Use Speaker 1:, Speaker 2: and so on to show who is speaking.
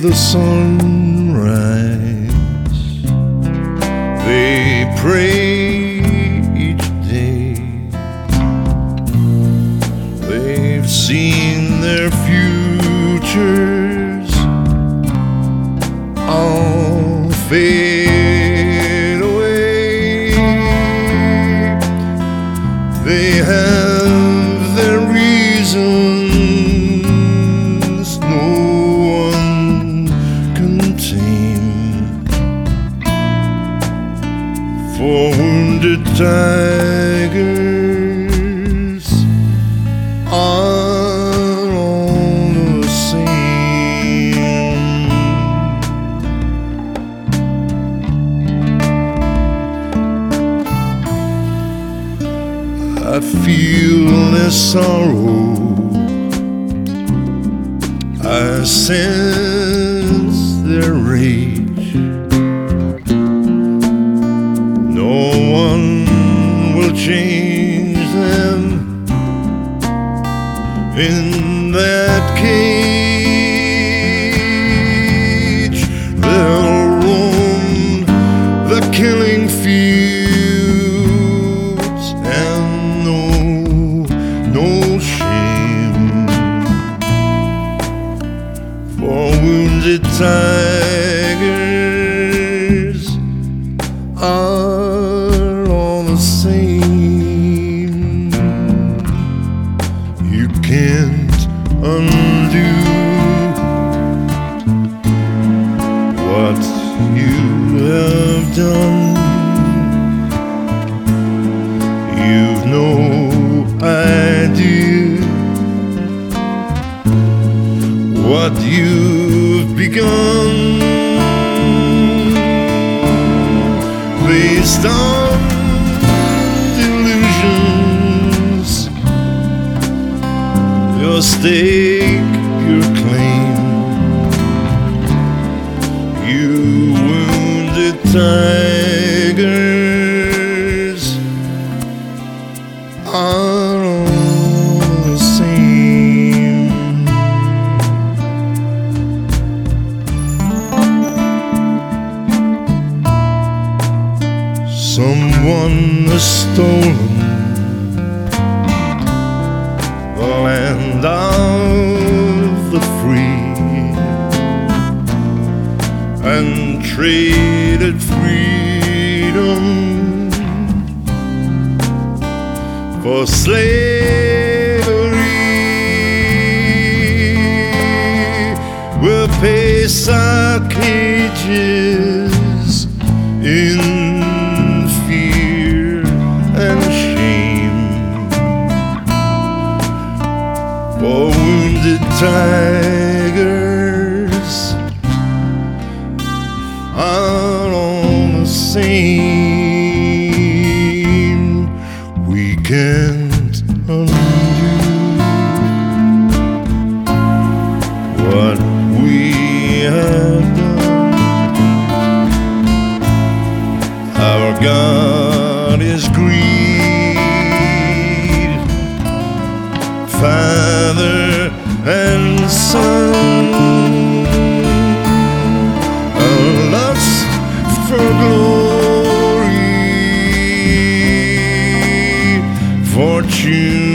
Speaker 1: the sunrise. They pray each day. They've seen their futures all fade away. They have their reasons no one can tame. For wounded tigers are all the same. I feel their sorrow, I sense their rage. No one will change them in that cage. They'll roam the killing fields and no shame. For wounded tigers are all the same. You can't undo what you have done. You've no idea what you've begun. Based on delusions, your stake, your claim. You wounded tigers are all the same. Someone has stolen the land of the free and traded freedom for slavery. We'll pace our cages in fear and shame. For wounded tigers are all the same. We can't undo what we have done. Our God is greed, Father and Son. Our lust for glory, fortune